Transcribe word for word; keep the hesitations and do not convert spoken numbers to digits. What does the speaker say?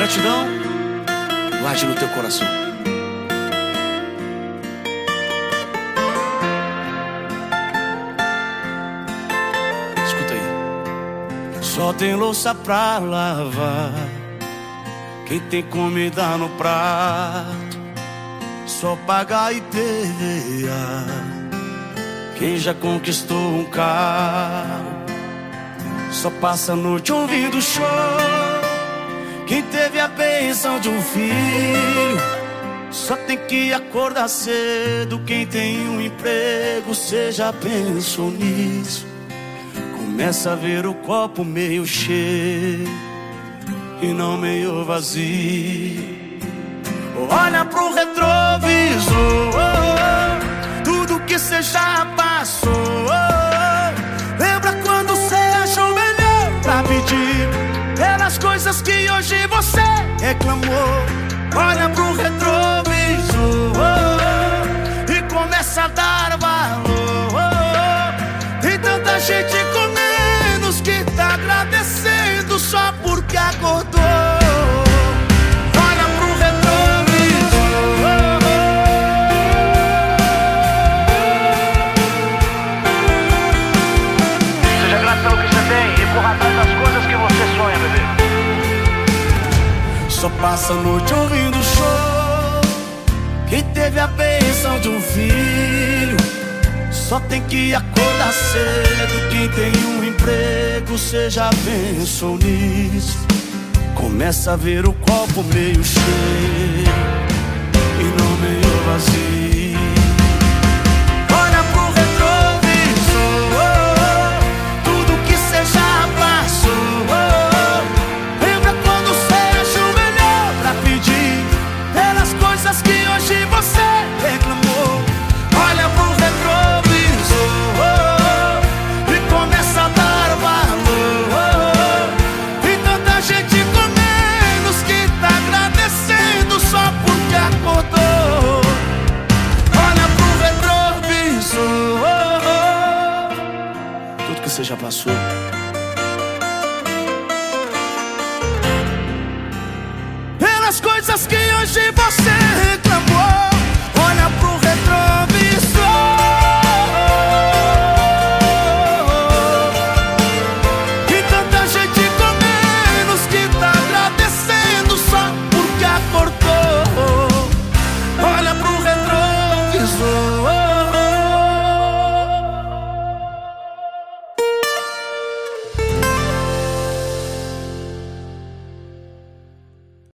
gratidão, guarde no teu coração. Escuta aí. Só tem louça pra lavar, quem tem comida no prato, só paga I P V A quem já conquistou um carro, só passa a noite ouvindo show, quem teve a bênção de um filho, só tem que acordar cedo. Quem tem um emprego, cê já pensou nisso? Começa a ver o copo meio cheio e não meio vazio. Olha pro retrovisor, tudo que cê já passou. Lembra quando cê achou melhor pra pedir pelas coisas que hoje você reclamou? Olha pro retrovisor e começa a dar valor. Tem tanta gente com menos que tá agradecendo só porque acordou. Só passa a noite ouvindo show, quem teve a bênção de um filho, só tem que acordar cedo. Quem tem um emprego, cê já pensou nisso? Começa a ver o copo meio cheio e não meio vazio. Olha pro retrovisor, tudo que cê já passou. Coisas que hoje você reclamou. Olha pro retrovisor e começa a dar valor. Tem tanta gente com menos que tá agradecendo só porque acordou. Olha pro retrovisor, tudo que você já passou. Pelas coisas que hoje você reclamou.